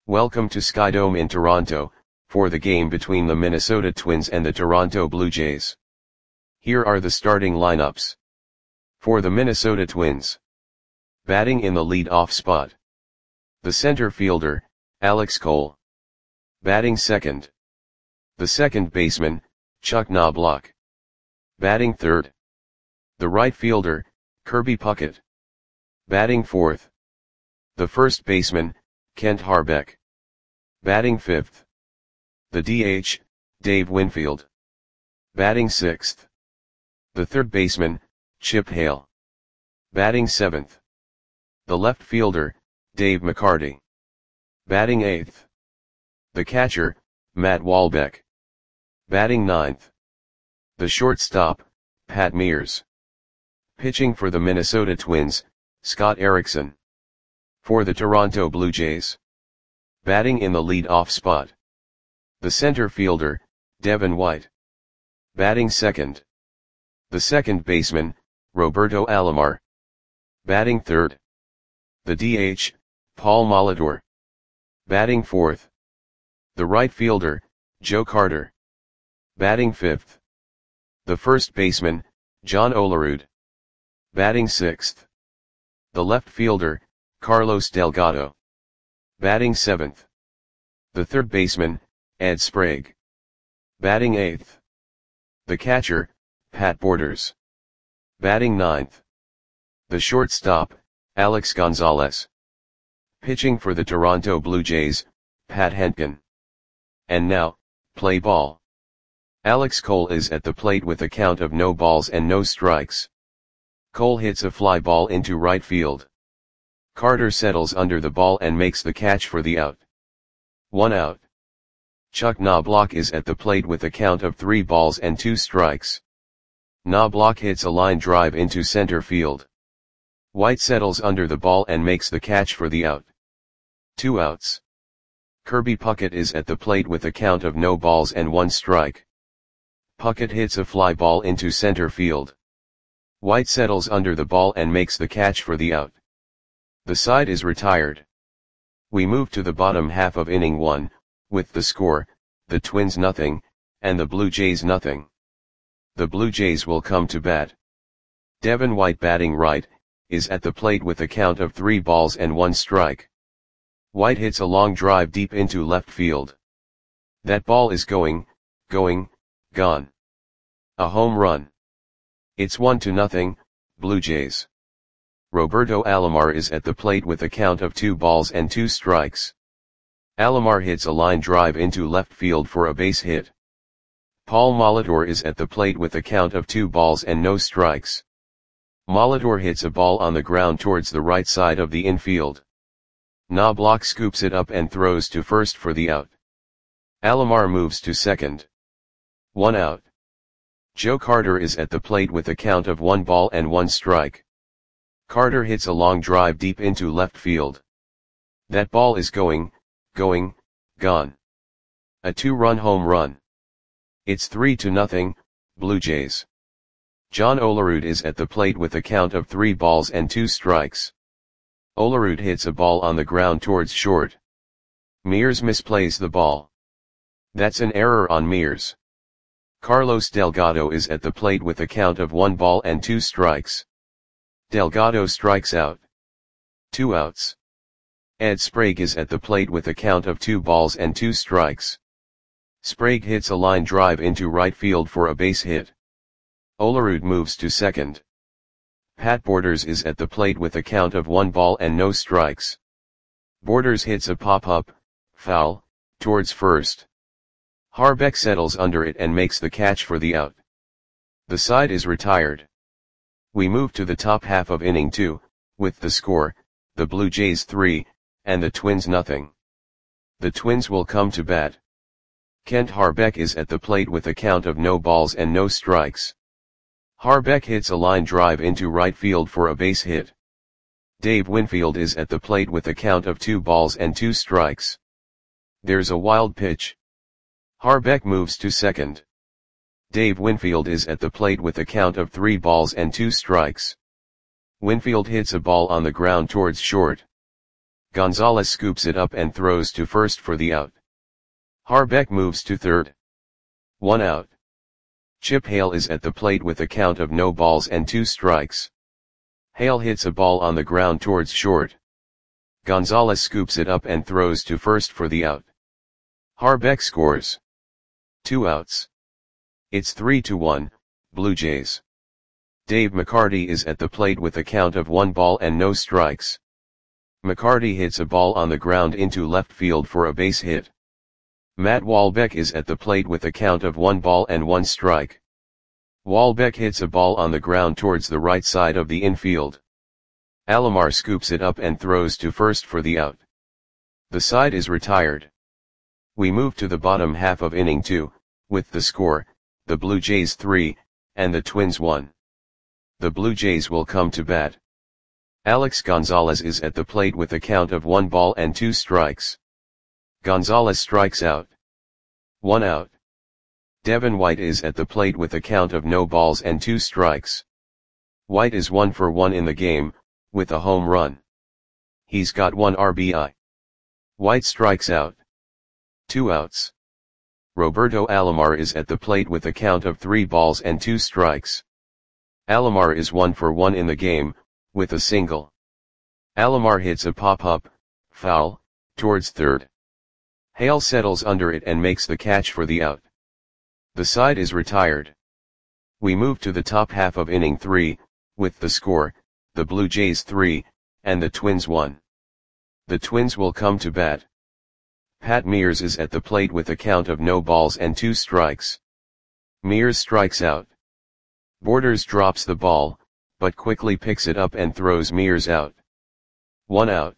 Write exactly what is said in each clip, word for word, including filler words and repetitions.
Welcome to Skydome in Toronto, for the game between the Minnesota Twins and the Toronto Blue Jays. Here are the starting lineups. For the Minnesota Twins. Batting in the lead-off spot. The center fielder, Alex Cole. Batting second. The second baseman, Chuck Knobloch. Batting third. The right fielder, Kirby Puckett. Batting fourth. The first baseman, Kent Hrbek. Batting fifth. The D H, Dave Winfield. Batting sixth. The third baseman, Chip Hale. Batting seventh. The left fielder, Dave McCarty. Batting eighth. The catcher, Matt Wahlbeck. Batting ninth. The shortstop, Pat Mears. Pitching for the Minnesota Twins, Scott Erickson. For the Toronto Blue Jays. Batting in the lead-off spot. The center fielder, Devin White. Batting second. The second baseman, Roberto Alomar. Batting third. The D H, Paul Molitor. Batting fourth. The right fielder, Joe Carter. Batting fifth. The first baseman, John Olerud. Batting sixth. The left fielder, Carlos Delgado. Batting seventh. The third baseman, Ed Sprague. Batting eighth. The catcher, Pat Borders. Batting ninth. The shortstop, Alex Gonzalez. Pitching for the Toronto Blue Jays, Pat Hentgen. And now, play ball. Alex Cole is at the plate with a count of no balls and no strikes. Cole hits a fly ball into right field. Carter settles under the ball and makes the catch for the out. One out. Chuck Knobloch is at the plate with a count of three balls and two strikes. Knobloch hits a line drive into center field. White settles under the ball and makes the catch for the out. Two outs. Kirby Puckett is at the plate with a count of no balls and one strike. Puckett hits a fly ball into center field. White settles under the ball and makes the catch for the out. The side is retired. We move to the bottom half of inning one, with the score, the Twins nothing, and the Blue Jays nothing. The Blue Jays will come to bat. Devin White batting right, is at the plate with a count of three balls and one strike. White hits a long drive deep into left field. That ball is going, going, gone. A home run. It's one to nothing, Blue Jays. Roberto Alomar is at the plate with a count of two balls and two strikes. Alomar hits a line drive into left field for a base hit. Paul Molitor is at the plate with a count of two balls and no strikes. Molitor hits a ball on the ground towards the right side of the infield. Knobloch scoops it up and throws to first for the out. Alomar moves to second. One out. Joe Carter is at the plate with a count of one ball and one strike. Carter hits a long drive deep into left field. That ball is going, going, gone. A two-run home run. It's three to nothing, Blue Jays. John Olerud is at the plate with a count of three balls and two strikes. Olerud hits a ball on the ground towards short. Mears misplays the ball. That's an error on Mears. Carlos Delgado is at the plate with a count of one ball and two strikes. Delgado strikes out. Two outs. Ed Sprague is at the plate with a count of two balls and two strikes. Sprague hits a line drive into right field for a base hit. Olerud moves to second. Pat Borders is at the plate with a count of one ball and no strikes. Borders hits a pop-up, foul, towards first. Hrbek settles under it and makes the catch for the out. The side is retired. We move to the top half of inning two, with the score, the Blue Jays three, and the Twins nothing. The Twins will come to bat. Kent Hrbek is at the plate with a count of no balls and no strikes. Hrbek hits a line drive into right field for a base hit. Dave Winfield is at the plate with a count of two balls and two strikes. There's a wild pitch. Hrbek moves to second. Dave Winfield is at the plate with a count of three balls and two strikes. Winfield hits a ball on the ground towards short. Gonzalez scoops it up and throws to first for the out. Harbeck moves to third. One out. Chip Hale is at the plate with a count of no balls and two strikes. Hale hits a ball on the ground towards short. Gonzalez scoops it up and throws to first for the out. Harbeck scores. Two outs. It's three to one, Blue Jays. Dave McCarty is at the plate with a count of one ball and no strikes. McCarty hits a ball on the ground into left field for a base hit. Matt Walbeck is at the plate with a count of one ball and one strike. Walbeck hits a ball on the ground towards the right side of the infield. Alomar scoops it up and throws to first for the out. The side is retired. We move to the bottom half of inning two, with the score, the Blue Jays three, and the Twins one. The Blue Jays will come to bat. Alex Gonzalez is at the plate with a count of one ball and two strikes. Gonzalez strikes out. One out. Devin White is at the plate with a count of no balls and two strikes. White is one for one in the game, with a home run. He's got one R B I. White strikes out. Two outs. Roberto Alomar is at the plate with a count of three balls and two strikes. Alomar is one for one in the game, with a single. Alomar hits a pop-up, foul, towards third. Hale settles under it and makes the catch for the out. The side is retired. We move to the top half of inning three, with the score, the Blue Jays three, and the Twins one. The Twins will come to bat. Pat Mears is at the plate with a count of no balls and two strikes. Mears strikes out. Borders drops the ball, but quickly picks it up and throws Mears out. One out.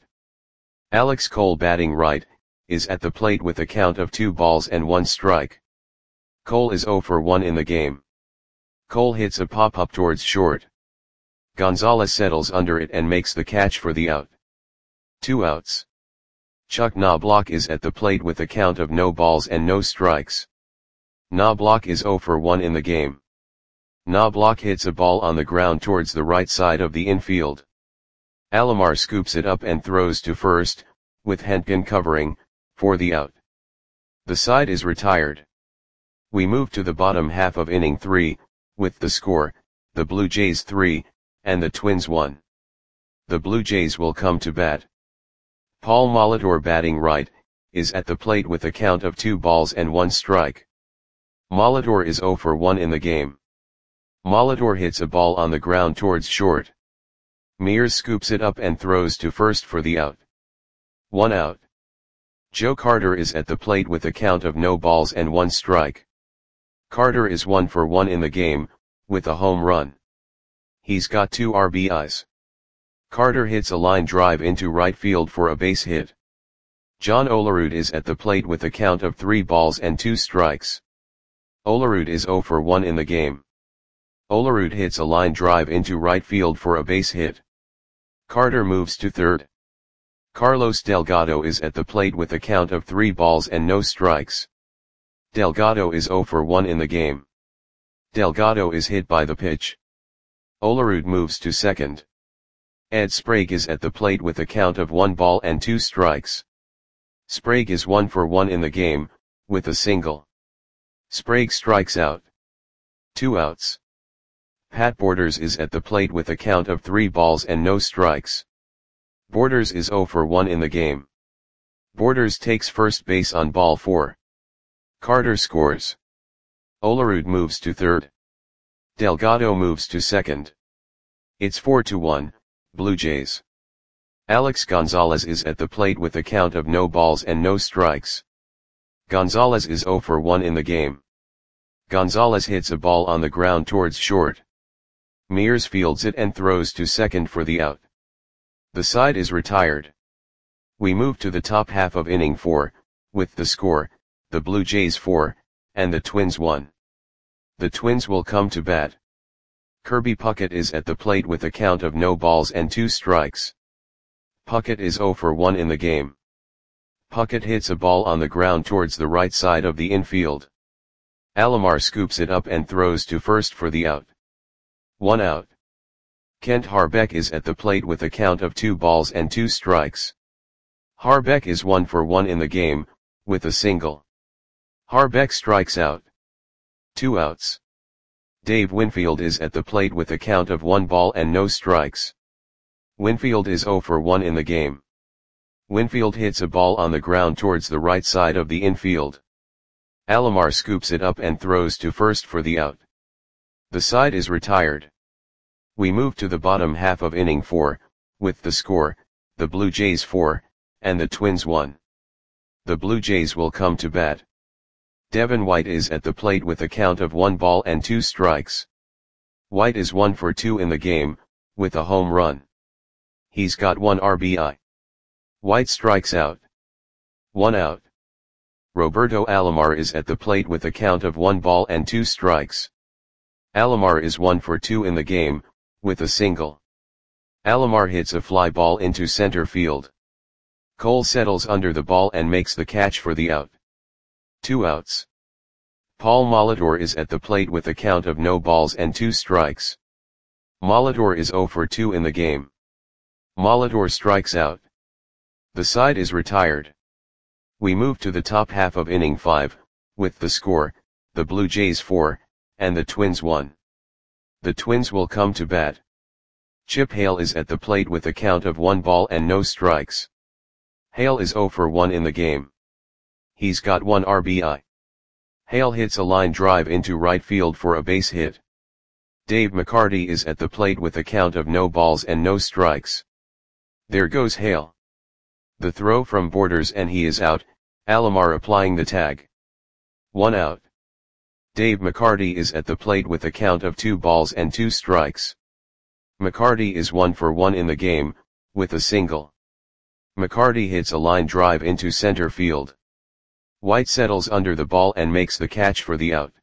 Alex Cole, batting right, is at the plate with a count of two balls and one strike. Cole is zero for one in the game. Cole hits a pop-up towards short. Gonzalez settles under it and makes the catch for the out. Two outs. Chuck Knobloch is at the plate with a count of no balls and no strikes. Knobloch is zero for one in the game. Knobloch hits a ball on the ground towards the right side of the infield. Alomar scoops it up and throws to first, with Hentgen covering, for the out. The side is retired. We move to the bottom half of inning three, with the score, the Blue Jays three, and the Twins one. The Blue Jays will come to bat. Paul Molitor, batting right, is at the plate with a count of two balls and one strike. Molitor is zero for one in the game. Molitor hits a ball on the ground towards short. Mears scoops it up and throws to first for the out. One out. Joe Carter is at the plate with a count of no balls and one strike. Carter is one for one in the game, with a home run. He's got two R B Is. Carter hits a line drive into right field for a base hit. John Olerud is at the plate with a count of three balls and two strikes. Olerud is zero for one in the game. Olerud hits a line drive into right field for a base hit. Carter moves to third. Carlos Delgado is at the plate with a count of three balls and no strikes. Delgado is zero for one in the game. Delgado is hit by the pitch. Olerud moves to second. Ed Sprague is at the plate with a count of one ball and two strikes. Sprague is one for one in the game, with a single. Sprague strikes out. Two outs. Pat Borders is at the plate with a count of three balls and no strikes. Borders is zero for one in the game. Borders takes first base on ball four. Carter scores. Olerud moves to third. Delgado moves to second. It's four to one, Blue Jays. Alex Gonzalez is at the plate with a count of no balls and no strikes. Gonzalez is zero for one in the game. Gonzalez hits a ball on the ground towards short. Mears fields it and throws to second for the out. The side is retired. We move to the top half of inning four, with the score, the Blue Jays four, and the Twins one. The Twins will come to bat. Kirby Puckett is at the plate with a count of no balls and two strikes. Puckett is zero for one in the game. Puckett hits a ball on the ground towards the right side of the infield. Alomar scoops it up and throws to first for the out. One out. Kent Harbeck is at the plate with a count of two balls and two strikes. Harbeck is one for one in the game, with a single. Harbeck strikes out. Two outs. Dave Winfield is at the plate with a count of one ball and no strikes. Winfield is zero for one in the game. Winfield hits a ball on the ground towards the right side of the infield. Alomar scoops it up and throws to first for the out. The side is retired. We move to the bottom half of inning four, with the score, the Blue Jays four, and the Twins one. The Blue Jays will come to bat. Devin White is at the plate with a count of one ball and two strikes. White is one for two in the game, with a home run. He's got one R B I. White strikes out. One out. Roberto Alomar is at the plate with a count of one ball and two strikes. Alomar is one for two in the game, with a single. Alomar hits a fly ball into center field. Cole settles under the ball and makes the catch for the out. Two outs. Paul Molitor is at the plate with a count of no balls and two strikes. Molitor is zero for two in the game. Molitor strikes out. The side is retired. We move to the top half of inning five, with the score, the Blue Jays four, and the Twins one. The Twins will come to bat. Chip Hale is at the plate with a count of one ball and no strikes. Hale is zero for one in the game. He's got one R B I. Hale hits a line drive into right field for a base hit. Dave McCarty is at the plate with a count of no balls and no strikes. There goes Hale. The throw from Borders and he is out, Alomar applying the tag. One out. Dave McCarty is at the plate with a count of two balls and two strikes. McCarty is one for one in the game, with a single. McCarty hits a line drive into center field. White settles under the ball and makes the catch for the out.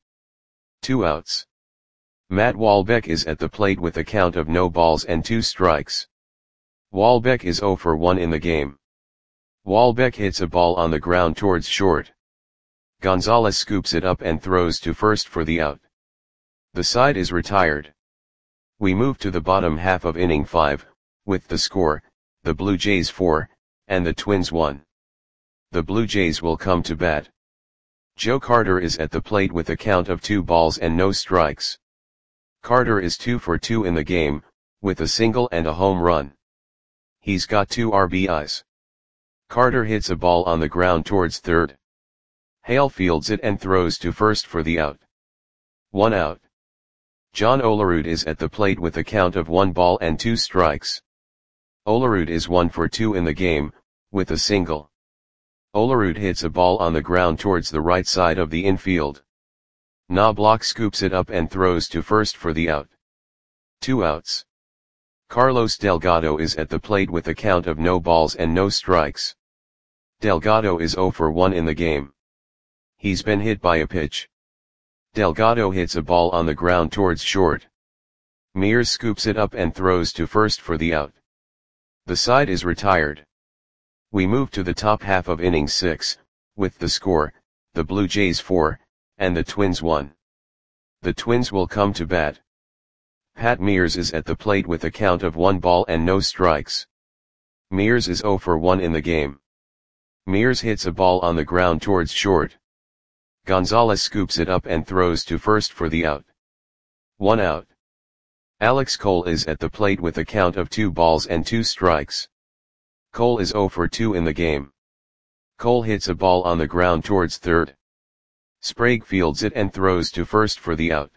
Two outs. Matt Walbeck is at the plate with a count of no balls and two strikes. Walbeck is zero for one in the game. Walbeck hits a ball on the ground towards short. Gonzalez scoops it up and throws to first for the out. The side is retired. We move to the bottom half of inning five, with the score, the Blue Jays four, and the Twins one. The Blue Jays will come to bat. Joe Carter is at the plate with a count of two balls and no strikes. Carter is two for two in the game, with a single and a home run. He's got two R B Is. Carter hits a ball on the ground towards third. Hale fields it and throws to first for the out. One out. John Olerud is at the plate with a count of one ball and two strikes. Olerud is one for two in the game, with a single. Olerud hits a ball on the ground towards the right side of the infield. Knobloch scoops it up and throws to first for the out. Two outs. Carlos Delgado is at the plate with a count of no balls and no strikes. Delgado is zero for one in the game. He's been hit by a pitch. Delgado hits a ball on the ground towards short. Mears scoops it up and throws to first for the out. The side is retired. We move to the top half of inning six, with the score, the Blue Jays four, and the Twins one. The Twins will come to bat. Pat Mears is at the plate with a count of one ball and no strikes. Mears is zero for one in the game. Mears hits a ball on the ground towards short. Gonzalez scoops it up and throws to first for the out. One out. Alex Cole is at the plate with a count of two balls and two strikes. Cole is zero for two in the game. Cole hits a ball on the ground towards third. Sprague fields it and throws to first for the out.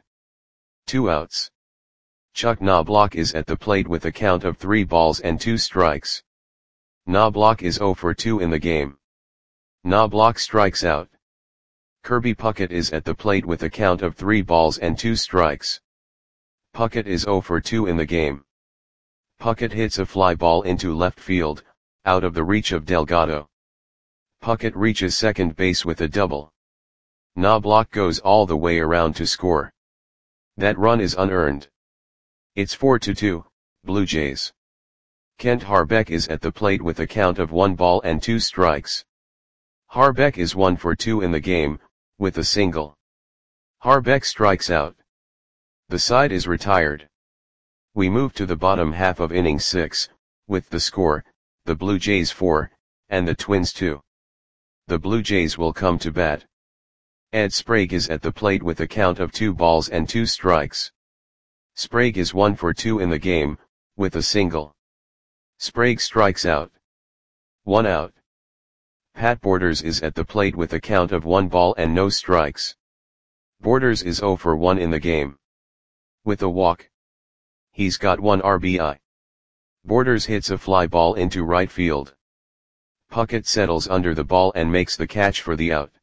Two outs. Chuck Knobloch is at the plate with a count of three balls and two strikes. Knobloch is zero for two in the game. Knobloch strikes out. Kirby Puckett is at the plate with a count of three balls and two strikes. Puckett is zero for two in the game. Puckett hits a fly ball into left field, out of the reach of Delgado. Puckett reaches second base with a double. Knobloch goes all the way around to score. That run is unearned. It's four to two, Blue Jays. Kent Harbeck is at the plate with a count of one ball and two strikes. Harbeck is one for two in the game, with a single. Harbeck strikes out. The side is retired. We move to the bottom half of inning six, with the score, the Blue Jays four, and the Twins two. The Blue Jays will come to bat. Ed Sprague is at the plate with a count of two balls and two strikes. Sprague is one for two in the game, with a single. Sprague strikes out. One out. Pat Borders is at the plate with a count of one ball and no strikes. Borders is zero for one in the game. With a walk. He's got one R B I. Borders hits a fly ball into right field. Puckett settles under the ball and makes the catch for the out.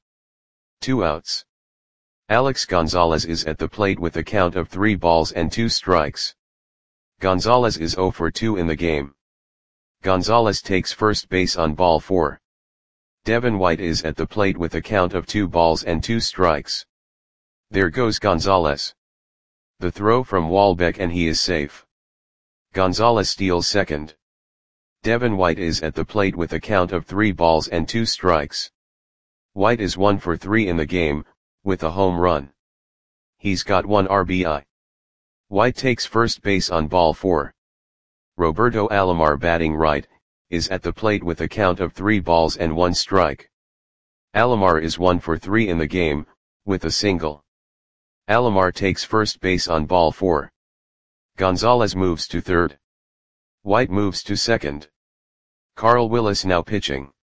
Two outs. Alex Gonzalez is at the plate with a count of three balls and two strikes. Gonzalez is zero for two in the game. Gonzalez takes first base on ball four. Devin White is at the plate with a count of two balls and two strikes. There goes Gonzalez. The throw from Walbeck and he is safe. Gonzalez steals second. Devin White is at the plate with a count of three balls and two strikes. White is one for three in the game, with a home run. He's got one R B I. White takes first base on ball four. Roberto Alomar, batting right, is at the plate with a count of three balls and one strike. Alomar is one for three in the game, with a single. Alomar takes first base on ball four. Gonzalez moves to third. White moves to second. Carl Willis now pitching.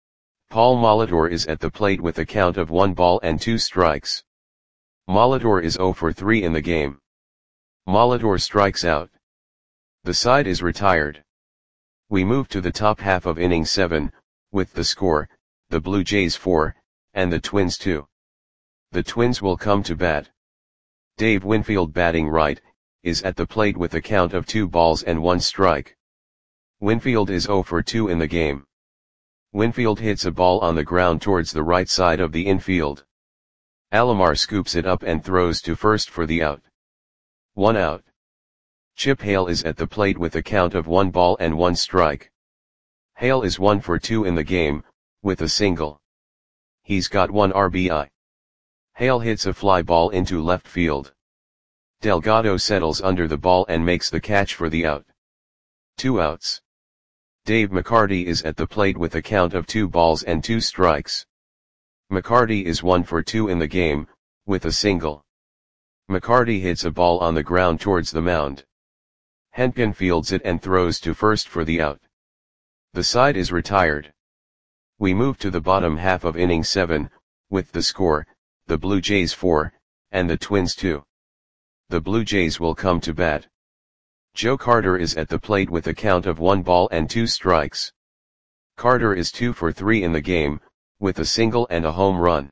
Paul Molitor is at the plate with a count of one ball and two strikes. Molitor is zero for three in the game. Molitor strikes out. The side is retired. We move to the top half of inning seven, with the score, the Blue Jays four, and the Twins two. The Twins will come to bat. Dave Winfield, batting right, is at the plate with a count of two balls and one strike. Winfield is zero for two in the game. Winfield hits a ball on the ground towards the right side of the infield. Alomar scoops it up and throws to first for the out. One out. Chip Hale is at the plate with a count of one ball and one strike. Hale is one for two in the game, with a single. He's got one R B I. Hale hits a fly ball into left field. Delgado settles under the ball and makes the catch for the out. Two outs. Dave McCarty is at the plate with a count of two balls and two strikes. McCarty is one for two in the game, with a single. McCarty hits a ball on the ground towards the mound. Henkin fields it and throws to first for the out. The side is retired. We move to the bottom half of inning seven, with the score, the Blue Jays four, and the Twins two. The Blue Jays will come to bat. Joe Carter is at the plate with a count of one ball and two strikes. Carter is two for three in the game, with a single and a home run.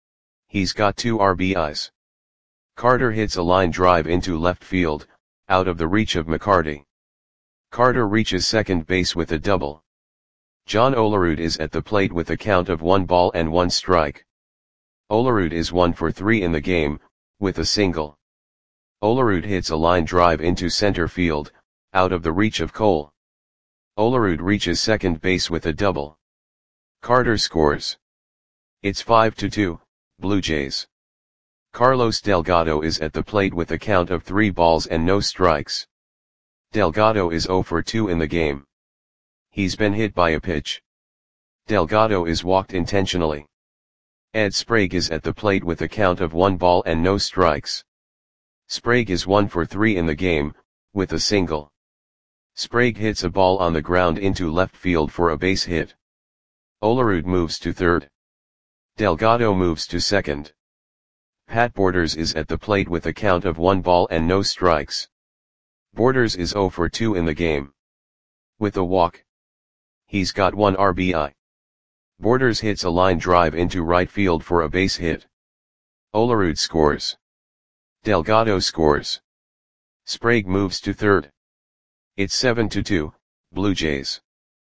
He's got two R B Is. Carter hits a line drive into left field, out of the reach of McCarty. Carter reaches second base with a double. John Olerud is at the plate with a count of one ball and one strike. Olerud is one for three in the game, with a single. Olerud hits a line drive into center field, out of the reach of Cole. Olerud reaches second base with a double. Carter scores. It's five to two, Blue Jays. Carlos Delgado is at the plate with a count of three balls and no strikes. Delgado is zero for two in the game. He's been hit by a pitch. Delgado is walked intentionally. Ed Sprague is at the plate with a count of one ball and no strikes. Sprague is one for three in the game, with a single. Sprague hits a ball on the ground into left field for a base hit. Olerud moves to third. Delgado moves to second. Pat Borders is at the plate with a count of one ball and no strikes. Borders is zero for two in the game. With a walk. He's got one R B I. Borders hits a line drive into right field for a base hit. Olerud scores. Delgado scores. Sprague moves to third. It's seven to two, Blue Jays.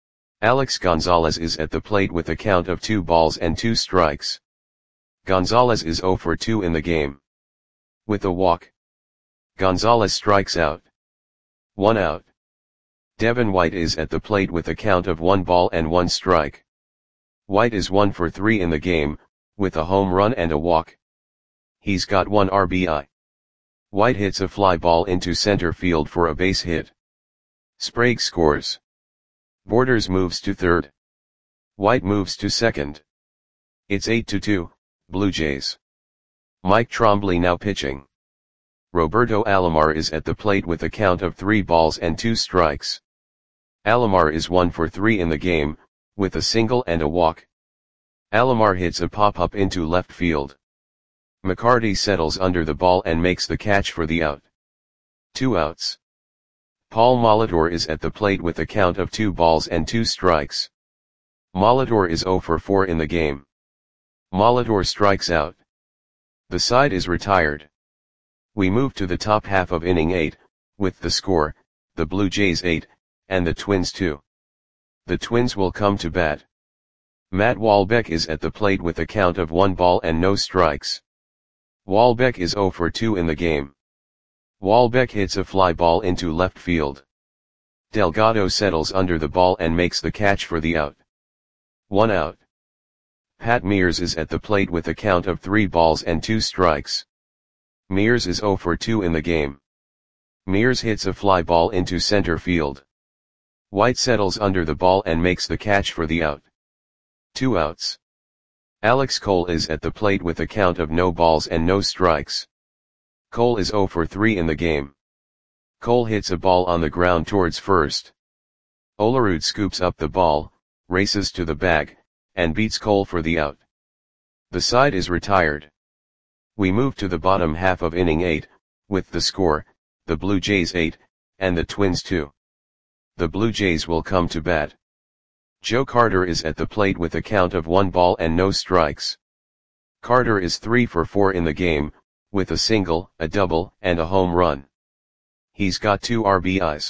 Alex Gonzalez is at the plate with a count of two balls and two strikes. Gonzalez is zero for two in the game. With a walk. Gonzalez strikes out. One out. Devin White is at the plate with a count of one ball and one strike. White is one for three in the game, with a home run and a walk. He's got one R B I. White hits a fly ball into center field for a base hit. Sprague scores. Borders moves to third. White moves to second. It's eight to two, Blue Jays. Mike Trombley now pitching. Roberto Alomar is at the plate with a count of three balls and two strikes. Alomar is one for three in the game, with a single and a walk. Alomar hits a pop-up into left field. McCarty settles under the ball and makes the catch for the out. Two outs. Paul Molitor is at the plate with a count of two balls and two strikes. Molitor is zero for four in the game. Molitor strikes out. The side is retired. We move to the top half of inning eight, with the score, the Blue Jays eight, and the Twins two. The Twins will come to bat. Matt Walbeck is at the plate with a count of one ball and no strikes. Walbeck is zero for two in the game. Walbeck hits a fly ball into left field. Delgado settles under the ball and makes the catch for the out. One out. Pat Mears is at the plate with a count of three balls and two strikes. Mears is zero for two in the game. Mears hits a fly ball into center field. White settles under the ball and makes the catch for the out. Two outs. Alex Cole is at the plate with a count of no balls and no strikes. Cole is zero for three in the game. Cole hits a ball on the ground towards first. Olerud scoops up the ball, races to the bag, and beats Cole for the out. The side is retired. We move to the bottom half of inning eight, with the score, the Blue Jays eight, and the Twins two. The Blue Jays will come to bat. Joe Carter is at the plate with a count of one ball and no strikes. Carter is three for four in the game, with a single, a double, and a home run. He's got two R B Is.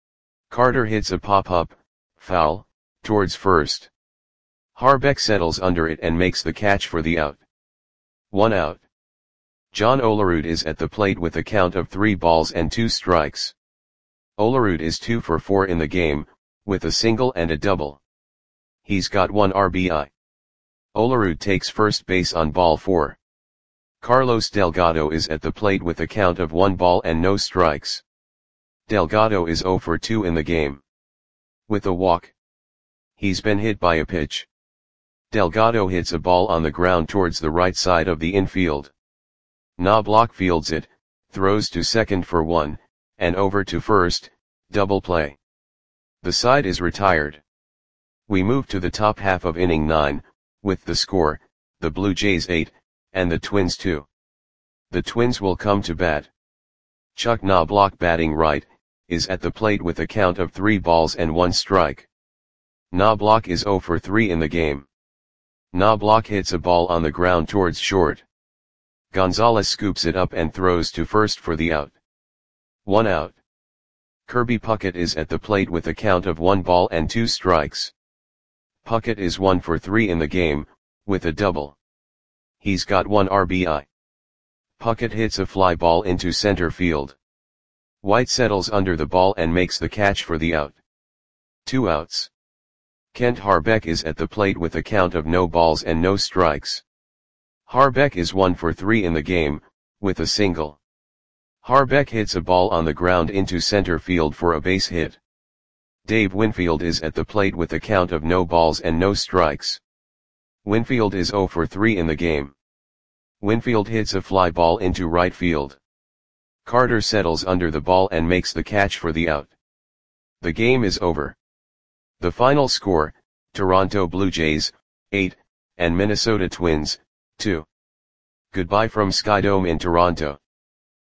Carter hits a pop-up, foul, towards first. Harbeck settles under it and makes the catch for the out. One out. John Olerud is at the plate with a count of three balls and two strikes. Olerud is two for four in the game, with a single and a double. He's got one R B I. Olerud takes first base on ball four. Carlos Delgado is at the plate with a count of one ball and no strikes. Delgado is zero for two in the game. With a walk. He's been hit by a pitch. Delgado hits a ball on the ground towards the right side of the infield. Knobloch fields it, throws to second for one, and over to first, double play. The side is retired. We move to the top half of inning nine, with the score, the Blue Jays eight, and the Twins two. The Twins will come to bat. Chuck Knobloch, batting right, is at the plate with a count of three balls and one strike. Knobloch is zero for three in the game. Knobloch hits a ball on the ground towards short. Gonzalez scoops it up and throws to first for the out. One out. Kirby Puckett is at the plate with a count of one ball and two strikes. Puckett is one for three in the game, with a double. He's got one R B I. Puckett hits a fly ball into center field. White settles under the ball and makes the catch for the out. Two outs. Kent Harbeck is at the plate with a count of no balls and no strikes. Harbeck is one for three in the game, with a single. Harbeck hits a ball on the ground into center field for a base hit. Dave Winfield is at the plate with a count of no balls and no strikes. Winfield is zero for three in the game. Winfield hits a fly ball into right field. Carter settles under the ball and makes the catch for the out. The game is over. The final score, Toronto Blue Jays, eight, and Minnesota Twins, two. Goodbye from Skydome in Toronto.